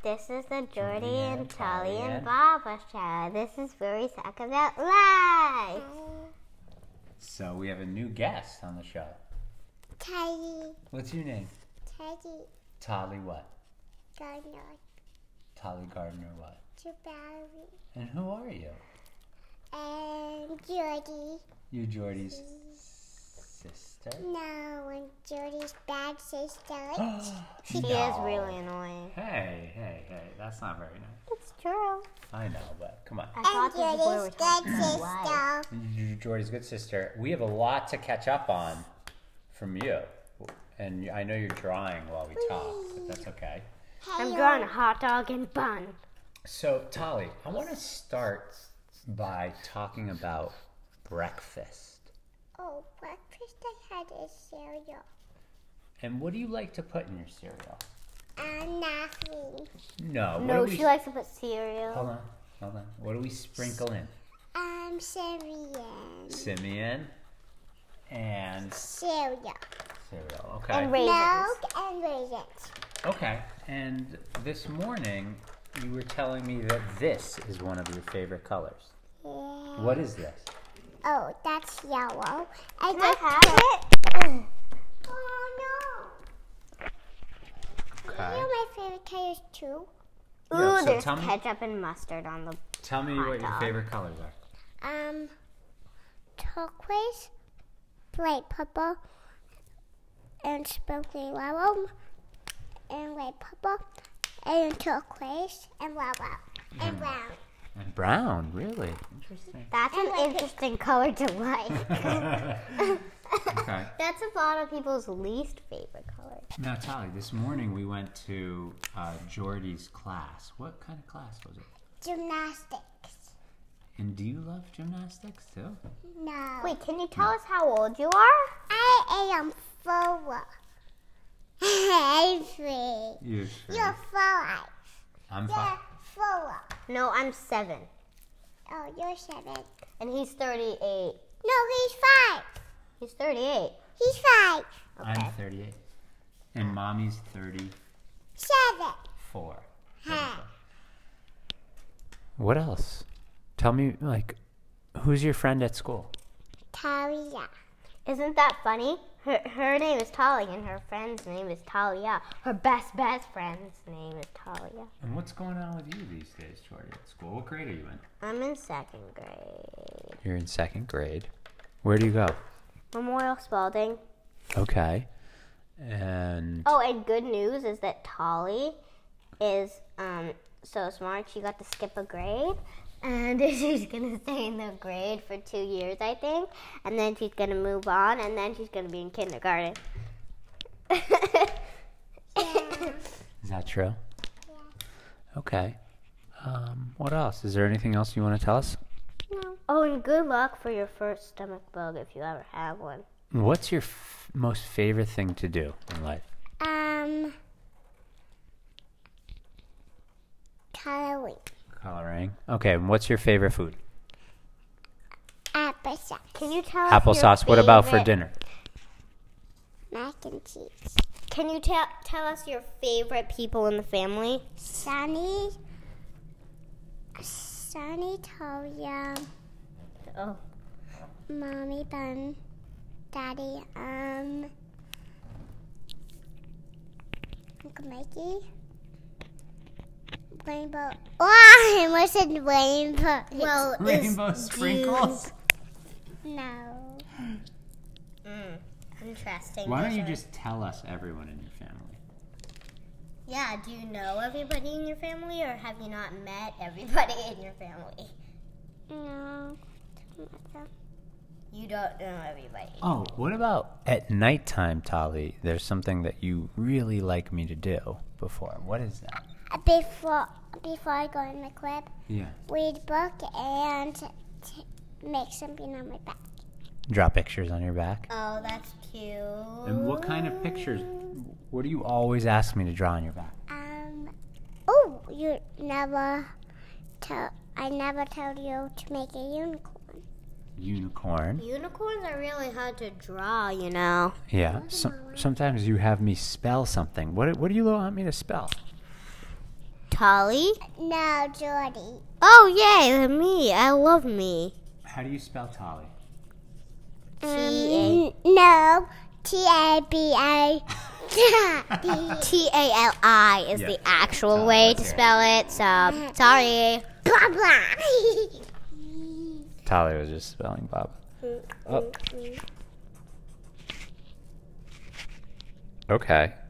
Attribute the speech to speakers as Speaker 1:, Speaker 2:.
Speaker 1: This is the Jordy and Tolly and Baba show. This is where we talk about life.
Speaker 2: So we have a new guest on the show.
Speaker 3: Teddy.
Speaker 2: What's your name?
Speaker 3: Teddy.
Speaker 2: Tolly what?
Speaker 3: Gardner.
Speaker 2: Tolly Gardner what?
Speaker 3: Jabari.
Speaker 2: And who are you?
Speaker 3: And Jordy.
Speaker 2: You're Jordy's sister?
Speaker 3: No, and Jordy's bad sister.
Speaker 1: She is really annoying.
Speaker 2: Hey, that's not very nice.
Speaker 1: It's true.
Speaker 2: I know, but come on.
Speaker 1: I thought this is where we're
Speaker 3: Jordy's
Speaker 1: talking
Speaker 3: good
Speaker 1: about life.
Speaker 3: sister.
Speaker 2: You're Jordy's good sister. We have a lot to catch up on from you. And I know you're drawing while we talk, but that's okay.
Speaker 1: I'm drawing a hot dog and bun.
Speaker 2: So, Tolly, I want to start by talking about breakfast.
Speaker 3: Oh, breakfast I had is cereal.
Speaker 2: And what do you like to put in your cereal?
Speaker 3: Nothing.
Speaker 2: No.
Speaker 1: No, she likes to put cereal.
Speaker 2: Hold on. What do we sprinkle in?
Speaker 3: Cereal.
Speaker 2: Simeon and
Speaker 3: Cereal.
Speaker 2: cereal. Okay.
Speaker 1: And raisins.
Speaker 3: Milk and raisins.
Speaker 2: Okay. And this morning, you were telling me that this is one of your favorite colors.
Speaker 3: Yeah.
Speaker 2: What is this?
Speaker 3: Oh, that's yellow.
Speaker 1: Can I have it?
Speaker 3: Oh, no.
Speaker 2: Okay.
Speaker 3: You know my favorite colors, too?
Speaker 1: Ooh,
Speaker 2: Yeah, so
Speaker 1: there's
Speaker 2: tell me-
Speaker 1: ketchup and mustard on the...
Speaker 2: Tell me
Speaker 1: hot
Speaker 2: what your
Speaker 1: dog.
Speaker 2: favorite colors are.
Speaker 3: Turquoise, light purple, and sparkling yellow, and light purple, and turquoise, and yellow, and brown.
Speaker 2: And brown, really? Interesting.
Speaker 1: That's an interesting color to like.
Speaker 2: Okay.
Speaker 1: That's a lot of people's least favorite color.
Speaker 2: Now, Tolly, this morning we went to Jordy's class. What kind of class was it?
Speaker 3: Gymnastics.
Speaker 2: And do you love gymnastics too?
Speaker 3: No.
Speaker 1: Wait, can you tell us how old you are?
Speaker 3: I am 4. I'm 3.
Speaker 2: You're
Speaker 3: You're 5.
Speaker 2: I'm
Speaker 3: You're
Speaker 2: fine.
Speaker 3: 4.
Speaker 1: No, I'm 7.
Speaker 3: Oh, you're 7.
Speaker 1: And he's 38.
Speaker 3: No, he's 5.
Speaker 1: He's 38.
Speaker 3: He's 5.
Speaker 1: Okay.
Speaker 2: I'm 38. And Mommy's 34.
Speaker 3: 7.
Speaker 2: What else? Tell me, who's your friend at school?
Speaker 3: Talia.
Speaker 1: Isn't that funny? Her name is Tolly and her friend's name is Talia. Her best friend's name is Talia.
Speaker 2: And what's going on with you these days, Jordy, at school? What grade are you in?
Speaker 1: I'm in 2nd grade.
Speaker 2: You're in 2nd grade. Where do you go?
Speaker 1: Memorial Spalding.
Speaker 2: Okay. And
Speaker 1: Oh, and good news is that Tolly is so smart. She got to skip a grade. And she's going to stay in the grade for 2 years, I think. And then she's going to move on. And then she's going to be in kindergarten.
Speaker 2: is that true?
Speaker 3: Yeah.
Speaker 2: Okay. What else? Is there anything else you want to tell us?
Speaker 3: No.
Speaker 1: Oh, and good luck for your first stomach bug if you ever have one.
Speaker 2: What's your most favorite thing to do in life?
Speaker 3: Coloring.
Speaker 2: Coloring. Okay, and what's your favorite food?
Speaker 3: Applesauce.
Speaker 1: Can you tell us
Speaker 2: Applesauce.
Speaker 1: your
Speaker 2: What about for
Speaker 1: favorite-
Speaker 2: dinner?
Speaker 3: Mac and cheese.
Speaker 1: Can you tell us your favorite people in the family?
Speaker 3: Sunny, Talia,
Speaker 1: Oh.
Speaker 3: Mommy, Bun, Daddy, Uncle Mikey, Rainbow. Oh, I almost said rainbow.
Speaker 1: Well,
Speaker 2: Rainbow sprinkles.
Speaker 3: No.
Speaker 1: Interesting.
Speaker 2: Why don't you just tell us everyone in your family?
Speaker 1: Yeah, do you know everybody in your family, or have you not met everybody in your family?
Speaker 3: No.
Speaker 1: You don't know everybody.
Speaker 2: Oh, what about at nighttime, Tolly? There's something that you really like me to do before. What is that?
Speaker 3: Before I go in the crib,
Speaker 2: Yeah.
Speaker 3: read a book and make something on my back.
Speaker 2: Draw pictures on your back.
Speaker 1: Oh, that's cute.
Speaker 2: And what kind of pictures? What do you always ask me to draw on your back?
Speaker 3: Oh, I never told you to make a unicorn.
Speaker 2: Unicorn.
Speaker 1: Unicorns are really hard to draw, you know.
Speaker 2: Yeah. Sometimes you have me spell something. What do you want me to spell?
Speaker 1: Tolly?
Speaker 3: No, Jordy.
Speaker 1: Oh, yay, me. I love me.
Speaker 2: How do you spell Tolly?
Speaker 3: No, T-A-B-A.
Speaker 1: T-A-L-I is
Speaker 2: Yeah.
Speaker 1: the actual
Speaker 2: Tolly,
Speaker 1: way
Speaker 2: let's
Speaker 1: to
Speaker 2: hear it.
Speaker 1: spell it, so sorry.
Speaker 3: Blah, blah.
Speaker 2: Tolly was just spelling Bob. Oh. Okay.